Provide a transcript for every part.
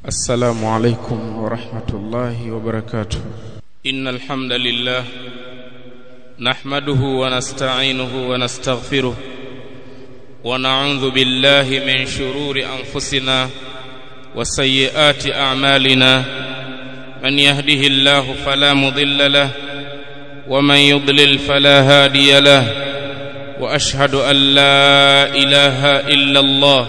السلام عليكم ورحمة الله وبركاته. إن الحمد لله نحمده ونستعينه ونستغفره ونعوذ بالله من شرور أنفسنا وسيئات أعمالنا. من يهده الله فلا مضل له ومن يضلل فلا هادي له. وأشهد أن لا إله إلا الله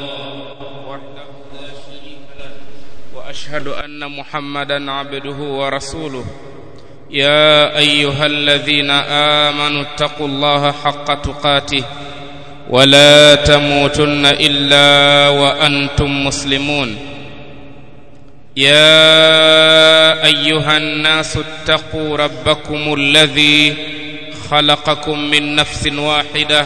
وأشهد أن محمدًا عبده ورسوله. يا أيها الذين آمنوا اتقوا الله حق تقاته ولا تموتن إلا وأنتم مسلمون. يا أيها الناس اتقوا ربكم الذي خلقكم من نفس واحدة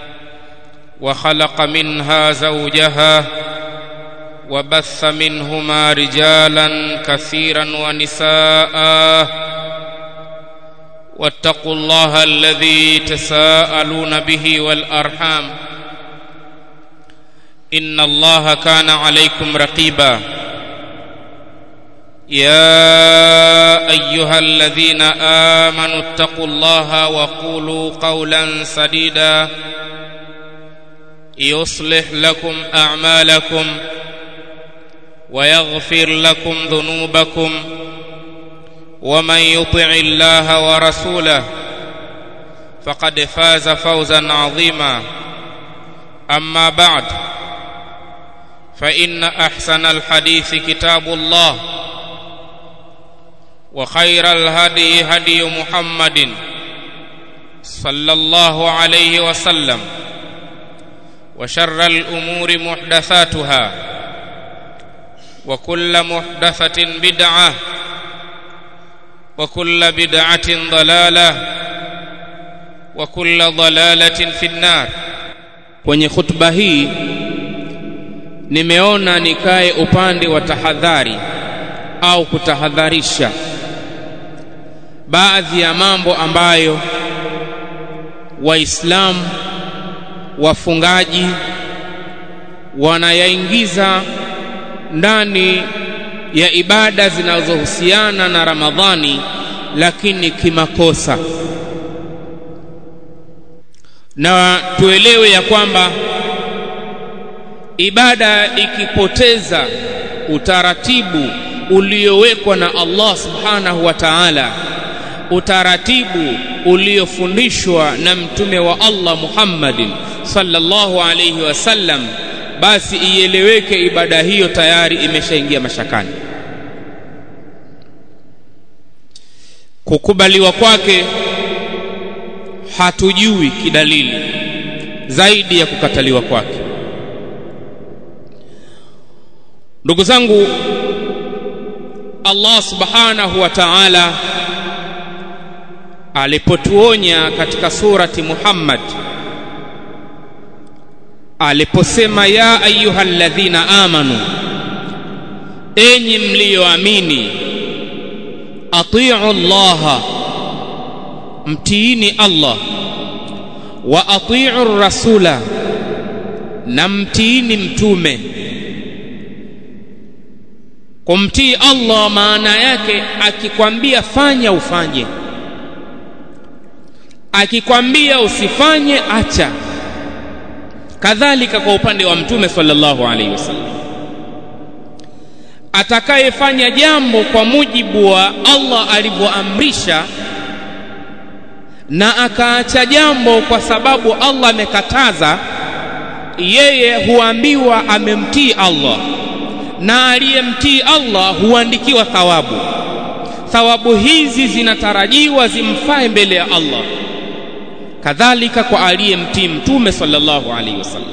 وخلق منها زوجها وبث منهما رجالا كثيرا ونساء. واتقوا الله الذي تساءلون به والأرحام إن الله كان عليكم رقيبا. يا أيها الذين آمنوا اتقوا الله وقولوا قولا سديدا يصلح لكم أعمالكم ويغفر لكم ذنوبكم. ومن يطع الله ورسوله فقد فاز فوزا عظيما. أما بعد، فإن أحسن الحديث كتاب الله وخير الهدي هدي محمد صلى الله عليه وسلم وشر الأمور محدثاتها وكل محدثة بدعة وكل بدعة ضلالة وكل ضلالة في النار. Kwenye khutba hii nimeona nikae upande wa tahadhari au kutahadharisha baadhi ya mambo ambayo Waislamu wafungaji wanayaingiza ndani ya ibada zinazohusiana na Ramadhani, lakini kimakosa. Na tuelewe ya kwamba ibada ikipoteza utaratibu uliowekwa na Allah subhanahu wa ta'ala, utaratibu uliofundishwa na mtume wa Allah Muhammadin sallallahu alayhi wasallam, basi ieleweke ibada hiyo tayari imeshaingia mashakani. Kukubaliwa kwake hatujui kidalili zaidi ya kukataliwa kwake. Ndugu zangu, Allah subhanahu wa ta'ala alipotuonya katika surati Muhammad aliposema, ya ayyuhalladhina amanu, enyi mlioamini, atii'u Allah, mtiini Allah, wa atii'u rasula, na mtiini mtume. Kumtii Allah maana yake akikwambia fanya ufanye, akikwambia usifanye acha. Kadhalika kwa upande wa mtume sallallahu alaihi wasallam, atakayefanya jambo kwa mujibu wa Allah alivyoamrisha na akaacha jambo kwa sababu Allah amekataza, yeye huambiwa amemtii Allah, na aliyemtii Allah huandikiwa thawabu. Thawabu hizi zinatarajiwa zimfae mbele ya Allah. Kadhalika kwa aliyemtii mtume sallallahu alaihi wasallam,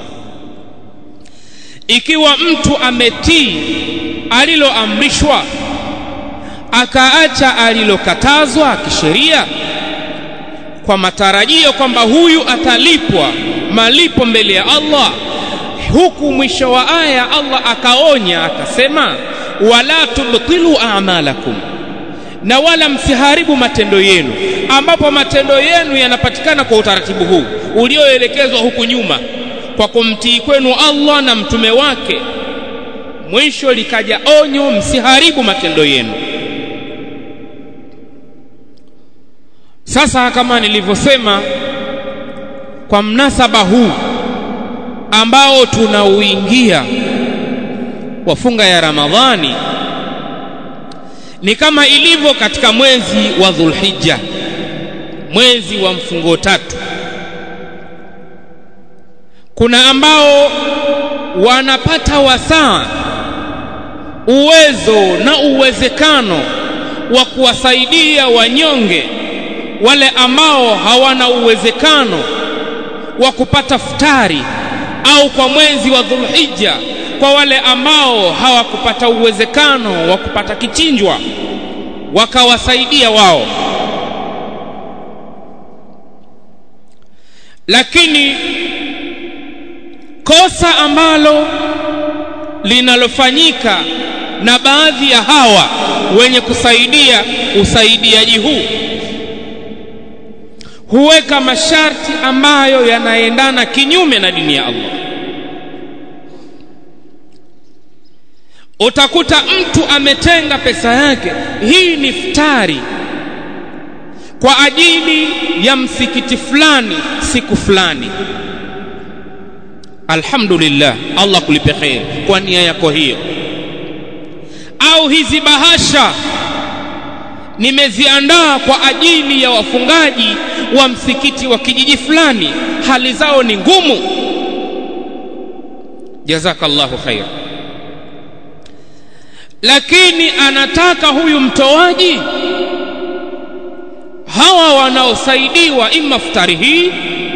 ikiwa mtu ametii aliloamrishwa akaacha alilokatazwa kisheria, kwa matarajio kwamba huyu atalipwa malipo mbele ya Allah, huku mwisho wa aya Allah akaonya akasema, wala tubtilu a'malakum, na wala msiharibu matendo yenu, ambapo matendo yenu yanapatikana kwa utaratibu huu ulioelekezwa huku nyuma kwa kumtii kwenu Allah na mtume wake. mwisho likaja onyo, msiharibu matendo yenu. Sasa kama nilivyosema, kwa mnasaba huu ambao tunauingia wafunga ya Ramadhani, ni kama ilivyo katika mwezi wa Dhulhijja, mwezi wa mfungo tatu. Kuna ambao wanapata wasaa, uwezo na uwezekano wa kuwasaidia wanyonge, wale ambao hawana uwezekano wa kupata futari, au kwa mwezi wa Dhulhijja kwa wale ambao hawakupata uwezekano wa kupata kichinjwa, wakawasaidia wao. Lakini kosa ambalo linalofanyika na baadhi ya hawa wenye kusaidia usaidiaji huu, huweka masharti ambayo yanaendana kinyume na dini ya Allah. Utakuta mtu ametenga pesa yake, hii ni iftari kwa ajili ya msikiti fulani siku fulani. Alhamdulillah, Allah kulipe khair kwa nia yako hiyo. Au hizi bahasha nimeziandaa kwa ajili ya wafungaji wa msikiti wa kijiji fulani, hali zao ni ngumu. Jazakallahu khair. Lakini anataka huyu mtoaji, hawa wanaosaidiwa ima futari hii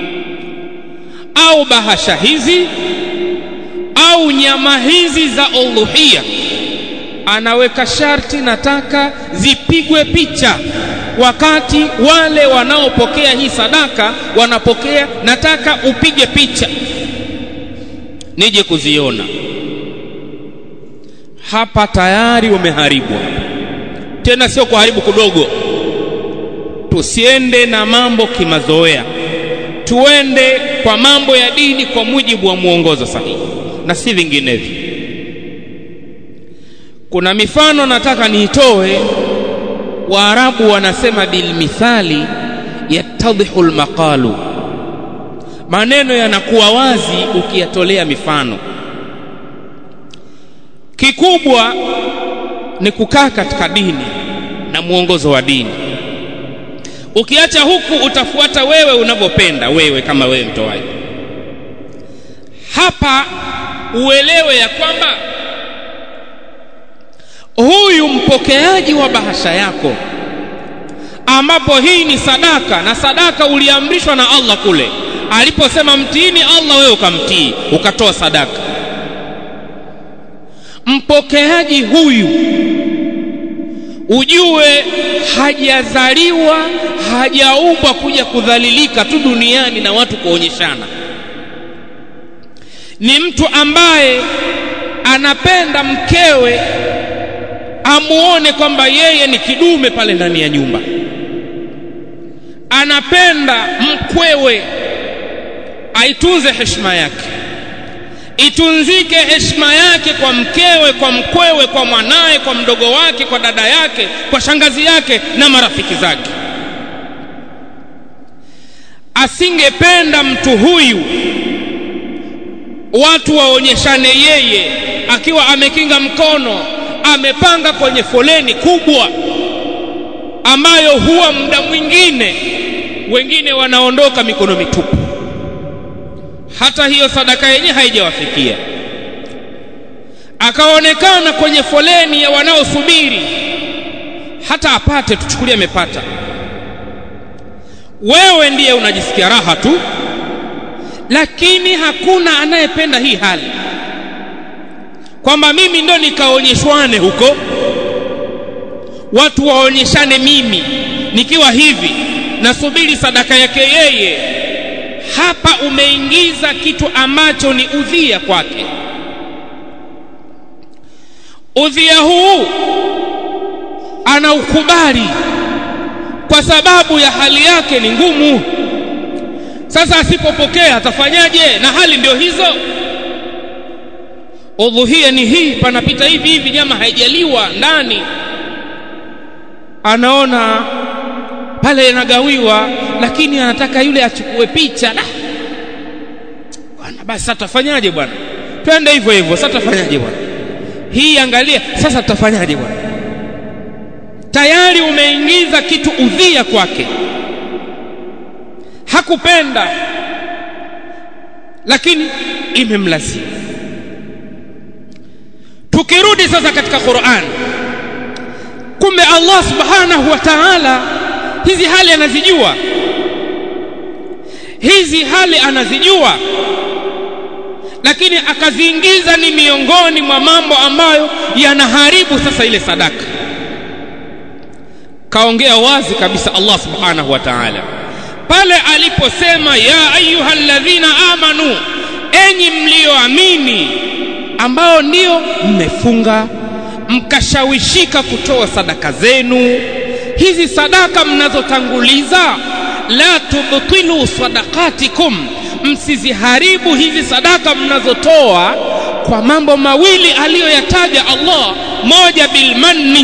au bahasha hizi au nyama hizi za udhuhia, anaweka sharti, nataka zipigwe picha wakati wale wanaopokea hii sadaka wanapokea, nataka upige picha nije kuziona. Hapa tayari umeharibu, tena sio kuharibu kudogo. Tusiende na mambo kimazoea, tuende kwa mambo ya dini kwa mujibu wa muongozo sahihi na si vinginevyo. Kuna mifano nataka niitoe. Waarabu wanasema bil mithali yattadhihul maqalu, maneno yanakuwa wazi ukiyatolea mifano. Kikubwa ni kukaa katika dini na muongozo wa dini. Ukiacha huku utafuata wewe unavyopenda, wewe kama wewe mtoaji. Hapa uelewe ya kwamba huyu mpokeaji wa bahasha yako, ambapo hii ni sadaka, na sadaka uliamrishwa na Allah kule aliposema mtiini Allah, wewe ukamtii ukatoa sadaka. Mpokeaji huyu ujue hajazaliwa, hajaumbwa kuja kudhalilika tu duniani na watu kuonyeshana. Ni mtu ambaye anapenda mkewe amuone kwamba yeye ni kidume pale ndani ya nyumba. Anapenda mkwewe aitunze heshima yake, itunzike heshima yake kwa mkewe, kwa mkwewe, kwa mwanae, kwa mdogo wake, kwa dada yake, kwa shangazi yake na marafiki zake. Asingependa mtu huyu watu waonyeshane yeye akiwa amekinga mkono, amepanga kwenye foleni kubwa ambayo huwa muda mwingine wengine wanaondoka mikono mitupu, hata hiyo sadaka yenyewe haijawafikia. Akaonekana kwenye foleni ya wanaosubiri, hata apate tuchukulie amepata. Wewe ndiye unajisikia raha tu, lakini hakuna anayependa hii hali, kwamba mimi ndo nikaonyeshwane huko, watu waonyeshane mimi nikiwa hivi nasubiri sadaka yake yeye. Hapa umeingiza kitu ambacho ni udhia kwake. Udhia huu anaukubali kwa sababu ya hali yake ni ngumu. Sasa asipopokea atafanyaje? Na hali ndio hizo. udhuhia ni hii, panapita hivi hivi, nyama haijaliwa ndani, anaona pale inagawiwa, lakini anataka yule achukue picha. Bwana, basi sasa tafanyaje bwana? Twende hivyo hivyo, sasa tafanyaje bwana? Hii angalia, sasa tafanyaje bwana? Tayari umeingiza kitu udhia kwake, hakupenda lakini imemlazimu. Tukirudi sasa katika Qur'an, kumbe Allah subhanahu wa ta'ala hizi hali anazijua, hizi hali anazijua, lakini akaziingiza ni miongoni mwa mambo ambayo yanaharibu sasa ile sadaka. Kaongea wazi kabisa Allah subhanahu wa ta'ala pale aliposema, ya ayyuhalladhina amanu, enyi mlioamini, ambao ndio mmefunga mkashawishika kutoa sadaka zenu. Hizi sadaka mnazotanguliza, la tubtilu sadaqatikum, msiziharibu hizi sadaka mnazotoa kwa mambo mawili aliyoyataja Allah. Moja, bilmanni,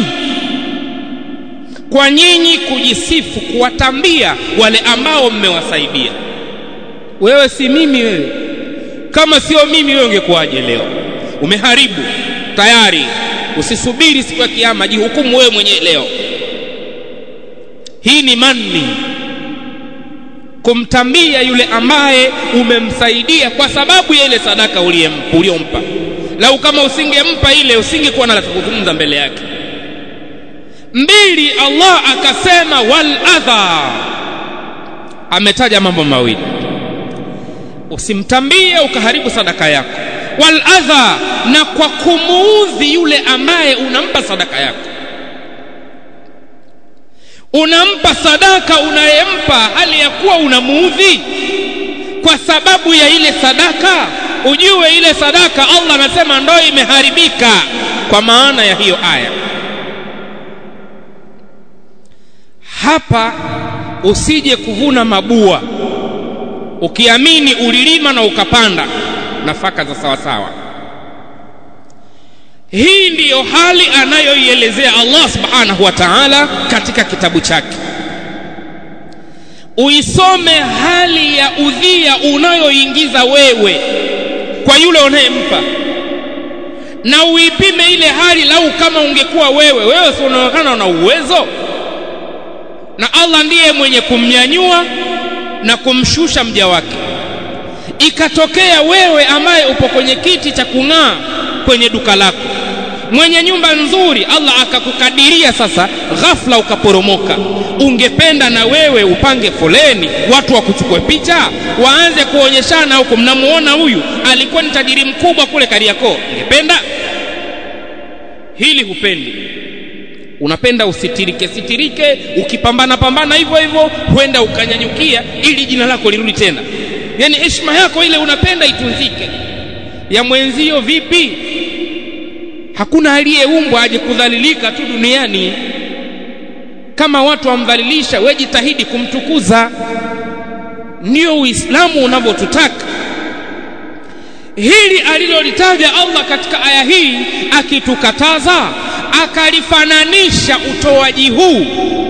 kwa nyinyi kujisifu, kuwatambia wale ambao mmewasaidia. Wewe si mimi, wewe kama sio mimi wewe ungekuwaje leo? Umeharibu tayari, usisubiri siku ya kiyama, jihukumu wewe mwenyewe leo. Hii ni manni, kumtambia yule ambaye umemsaidia kwa sababu ya ile sadaka uliyompa. Lau kama usingempa ile, usingekuwa na la kuzungumza mbele yake. Mbili, Allah akasema wal adha, ametaja mambo mawili. Usimtambie ukaharibu sadaka yako. Wal adha, na kwa kumuudhi yule ambaye unampa sadaka yako. Unampa sadaka unayempa hali ya kuwa unamuudhi kwa sababu ya ile sadaka. Ujue ile sadaka Allah anasema ndio imeharibika kwa maana ya hiyo aya. Hapa usije kuvuna mabua ukiamini ulilima na ukapanda nafaka za sawa sawa. Hii ndiyo hali anayoielezea Allah subhanahu wa ta'ala katika kitabu chake. Uisome hali ya udhia unayoingiza wewe kwa yule unayempa, na uipime ile hali. Lau kama ungekuwa wewe si unaonekana una uwezo, na Allah ndiye mwenye kumnyanyua na kumshusha mja wake. Ikatokea wewe ambaye upo kwenye kiti cha kung'aa kwenye duka lako, mwenye nyumba nzuri, Allah akakukadiria sasa ghafla ukaporomoka. Ungependa na wewe upange foleni, watu wakuchukue picha, waanze kuonyeshana huko, mnamuona huyu alikuwa ni tajiri mkubwa kule Kariakoo? Ungependa hili? Hupendi. Unapenda usitirike, ukipambana hivyo hivyo huenda ukanyanyukia ili jina lako lirudi tena. Yani heshima yako ile unapenda itunzike. Ya mwenzio vipi? Hakuna aliyeumbwa aje kudhalilika tu duniani. Kama watu wamdhalilisha, wewe jitahidi kumtukuza. Ndio Uislamu unavyotutaka. Hili alilolitaja Allah katika aya hii akitukataza, akalifananisha utoaji huu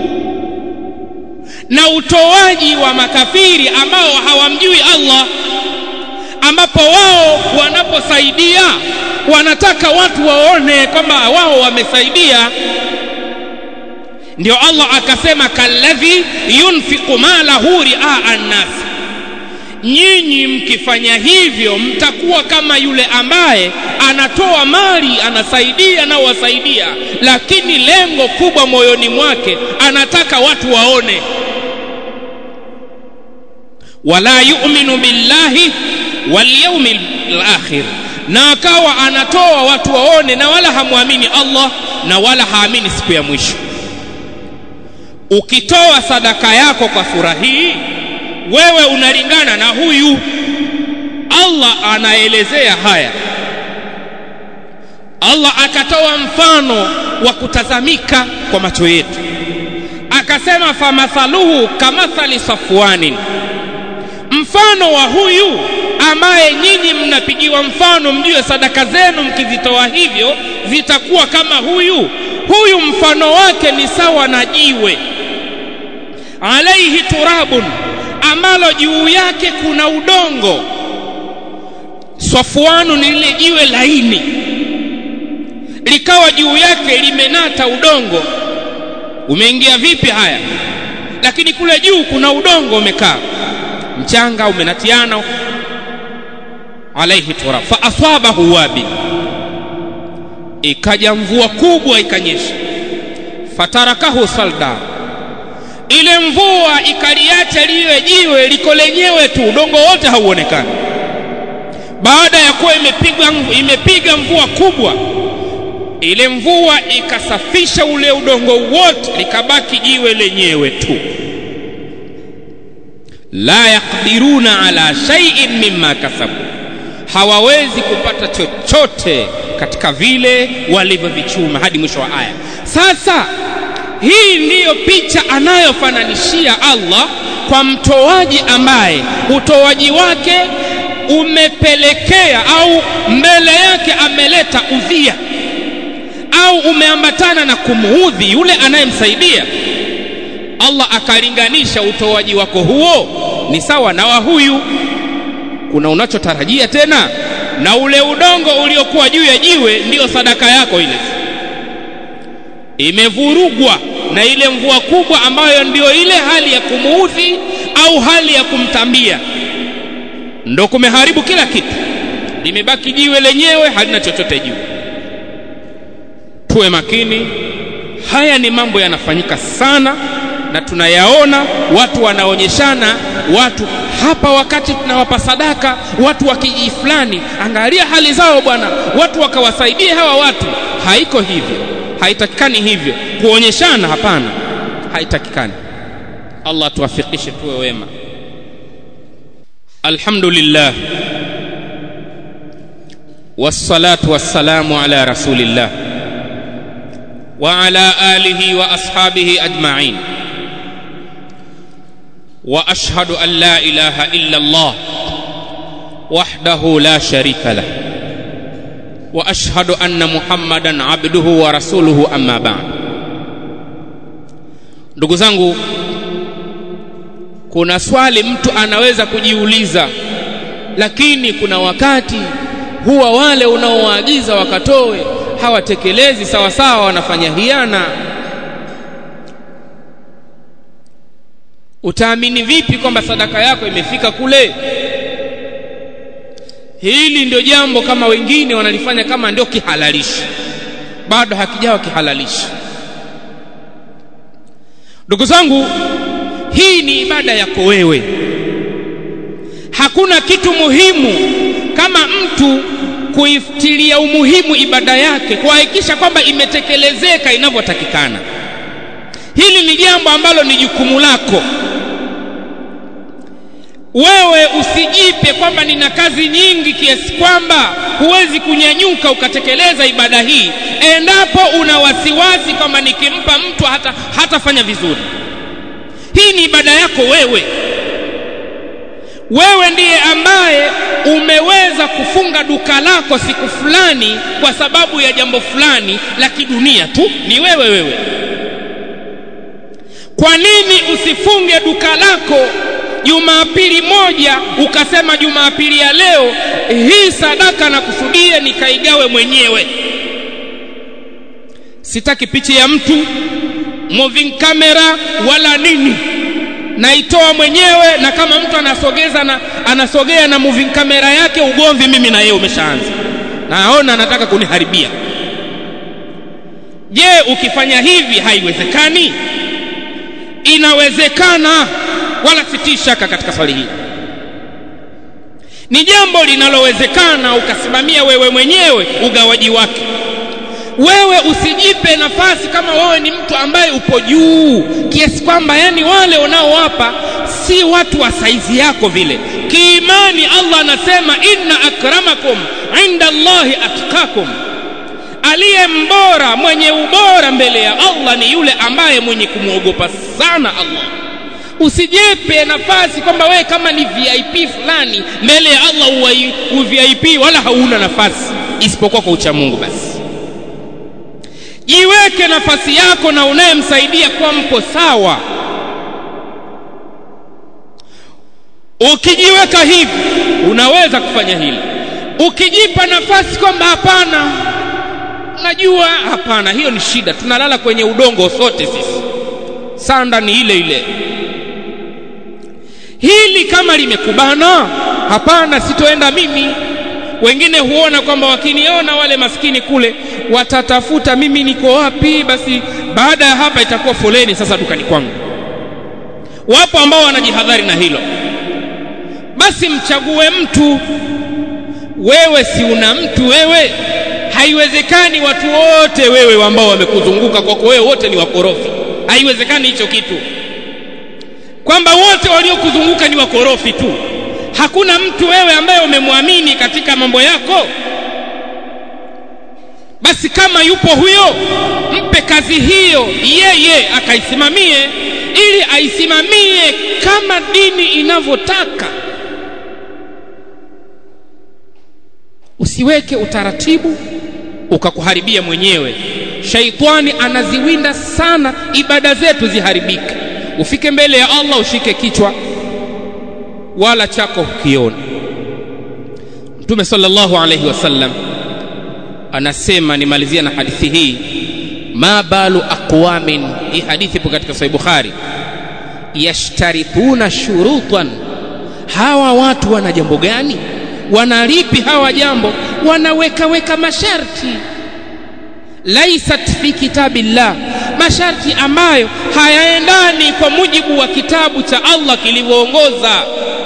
na utoaji wa makafiri ambao hawamjui Allah, ambapo wao wanaposaidia wanataka watu waone kwamba wao wamesaidia. Ndio Allah akasema kalladhi yunfiqu malahu ri'a an-nas, nyinyi mkifanya hivyo mtakuwa kama yule ambaye anatoa mali, anasaidia na wasaidia, lakini lengo kubwa moyoni mwake anataka watu waone. Wala yu'minu billahi wal yawmil akhir, na akawa anatoa watu waone na wala hamuamini Allah na wala haamini siku ya mwisho. Ukitoa sadaka yako kwa sura hii, wewe unalingana na huyu. Allah anaelezea haya. Allah akatoa mfano wa kutazamika kwa macho yetu, akasema famathaluhu kamathali safwanin, mfano wa huyu ambaye nyinyi mnapigiwa mfano, mjue sadaka zenu mkizitoa hivyo zitakuwa kama huyu mfano wake ni sawa na jiwe, alaihi turabun, ambalo juu yake kuna udongo. Safwanu ni lile jiwe laini, likawa juu yake limenata udongo. Umeingia vipi haya? Lakini kule juu kuna udongo umekaa, mchanga umenatiana. Alaihi turab fa asabahu wabi, ikaja mvua kubwa ikanyesha. Fatarakahu salda, ile mvua ikaliacha liwe jiwe liko lenyewe tu, udongo wote hauonekani. Baada ya kuwa imepiga mvua kubwa, ile mvua ikasafisha ule udongo wote, likabaki jiwe lenyewe tu. La yaqdiruna ala shay'in mimma kasabu, hawawezi kupata chochote katika vile walivyovichuma, hadi mwisho wa aya. Sasa hii ndiyo picha anayofananishia Allah kwa mtoaji ambaye utoaji wake umepelekea au mbele yake ameleta udhia au umeambatana na kumuudhi yule anayemsaidia. Allah akalinganisha utoaji wako huo ni sawa na wa huyu. Kuna unachotarajia tena? Na ule udongo uliokuwa juu ya jiwe ndio sadaka yako, ile imevurugwa na ile mvua kubwa ambayo ndio ile hali ya kumuudhi au hali ya kumtambia, ndio kumeharibu kila kitu. Limebaki jiwe lenyewe, halina chochote juu. Tuwe makini, haya ni mambo yanafanyika sana na tunayaona. Watu wanaonyeshana, watu hapa wakati tunawapa sadaka watu wa kijiji fulani, angalia hali zao bwana, watu wakawasaidia hawa watu. Haiko hivyo, haitakikani hivyo kuonyeshana, hapana, haitakikani. Allah tuwafikishe tuwe wema. Alhamdulillah wassalatu wassalamu ala rasulillah wa ala alihi wa ashabihi ajma'in, wa ashhadu an la ilaha illa Allah wahdahu la sharika lah, wa ashhadu anna Muhammadan abduhu wa rasuluhu, amma ba'd. Ndugu zangu, kuna swali mtu anaweza kujiuliza, lakini kuna wakati huwa wale unaowaagiza wakatoe hawatekelezi sawa sawa, wanafanya hiana. Utaamini vipi kwamba sadaka yako imefika kule? Hili ndio jambo kama wengine wanalifanya kama ndio kihalalishi, bado hakijawa kihalalishi. Ndugu zangu, hii ni ibada yako wewe. Hakuna kitu muhimu kama mtu kuiftilia umuhimu ibada yake, kuhakikisha kwamba imetekelezeka inavyotakikana. Hili ni jambo ambalo ni jukumu lako wewe. Usijipe kwamba nina kazi nyingi kiasi kwamba huwezi kunyanyuka ukatekeleza ibada hii, endapo una wasiwasi kwamba nikimpa mtu hatafanya vizuri. Hii ni ibada yako wewe. Wewe ndiye ambaye umeweza kufunga duka lako siku fulani kwa sababu ya jambo fulani la kidunia tu, ni wewe. Kwa nini usifunge duka lako Jumapili moja ukasema Jumapili ya leo hii sadaka na kusudia nikaigawe mwenyewe? Sitaki picha ya mtu, moving camera wala nini, naitoa mwenyewe. Na kama mtu anasogea na moving camera yake, ugomvi mimi na yeye umeshaanza, naona anataka kuniharibia. Je, ukifanya hivi haiwezekani? Inawezekana, wala sitii shaka katika swali hili. Ni jambo linalowezekana ukasimamia wewe mwenyewe ugawaji wake. Wewe usijipe nafasi kama wewe ni mtu ambaye upo juu kiasi kwamba yani wale unaowapa si watu wa saizi yako vile. Kiimani Allah anasema inna akramakum inda Allahi atqakum, aliye mbora mwenye ubora mbele ya Allah ni yule ambaye mwenye kumuogopa sana Allah. Usijepe nafasi kwamba wewe kama ni VIP fulani mbele ya Allah VIP, wala hauna nafasi isipokuwa kwa ucha Mungu. Basi jiweke nafasi yako na unayemsaidia kwa mko sawa. Ukijiweka hivi unaweza kufanya hili. Ukijipa nafasi kwamba hapana, najua hapana, hiyo ni shida, tunalala kwenye udongo sote sisi, sanda ni ile ile. Hili kama limekubana, hapana, sitoenda mimi. Wengine huona kwamba wakiniona wale maskini kule watatafuta mimi niko wapi, basi baada ya hapa itakuwa foleni sasa dukani kwangu. Wapo ambao wanajihadhari na hilo. Basi mchague mtu. Wewe si una mtu wewe? Haiwezekani watu wote wewe ambao wamekuzunguka kwako wewe wote ni wakorofi. Haiwezekani hicho kitu, kwamba wote waliokuzunguka ni wakorofi tu. Hakuna mtu wewe ambaye umemwamini katika mambo yako. Basi kama yupo huyo, mpe kazi hiyo yeye akaisimamie, ili aisimamie kama dini inavyotaka. Usiweke utaratibu ukakuharibia mwenyewe. Shaitani anaziwinda sana ibada zetu ziharibike. Ufike mbele ya Allah ushike kichwa wala chako kione. Mtume sallallahu alayhi wasallam anasema, nimalizia na hadithi hii, ma balu aqwamin, hii hadithi ipo katika Sahih Bukhari, yashtarituna shurutan, hawa watu wana jambo gani? Wanalipi hawa jambo? Wanaweka masharti, laisat fi kitabillah, masharti ambayo hayaendani kwa mujibu wa kitabu cha Allah kilivyoongoza.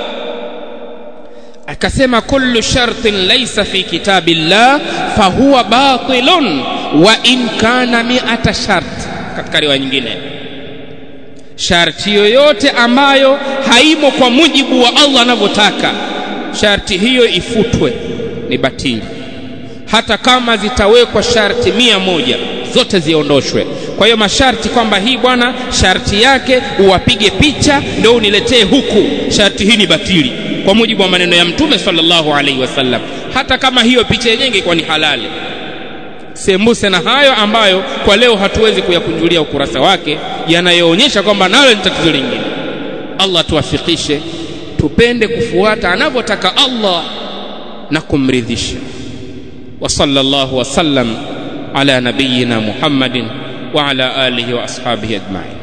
Akasema kullu shartin laysa fi kitabillah fahuwa batilun wa in kana mi'ata shart. Katika riwaya nyingine, sharti yoyote ambayo haimo kwa mujibu wa Allah anavyotaka, sharti hiyo ifutwe, ni batili. Hata kama zitawekwa sharti 100 zote ziondoshwe. Kwa hiyo masharti kwamba hii bwana sharti yake uwapige picha ndio uniletee huku, sharti hii ni batili kwa mujibu wa maneno ya Mtume sallallahu alaihi wasallam, hata kama hiyo picha yenyewe ingekuwa ni halali. Sembuse na hayo ambayo kwa leo hatuwezi kuyakunjulia ukurasa wake, yanayoonyesha kwamba nalo ni tatizo lingine. Allah tuwafikishe tupende kufuata anavyotaka Allah na kumridhisha. Wa sallallahu wa sallam ala nabiyyina Muhammadin wa ala alihi wa ashabihi ajma'in.